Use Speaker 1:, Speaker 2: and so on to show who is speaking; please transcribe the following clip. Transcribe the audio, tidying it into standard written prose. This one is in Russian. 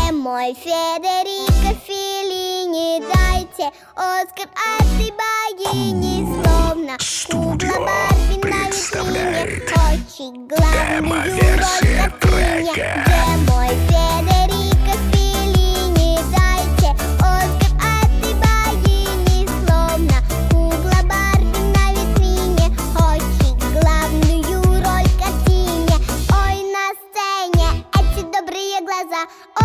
Speaker 1: Где мой Федерико Феллини? Дайте Оскар этой богини. Словно кукла Барби на витрине, очень главную роль в картине. Где мой Федерико Феллини? Дайте Оскар этой богини. Словно кукла Барби на витрине, очень главную роль в картине. Ой, на сцене эти добрые глаза,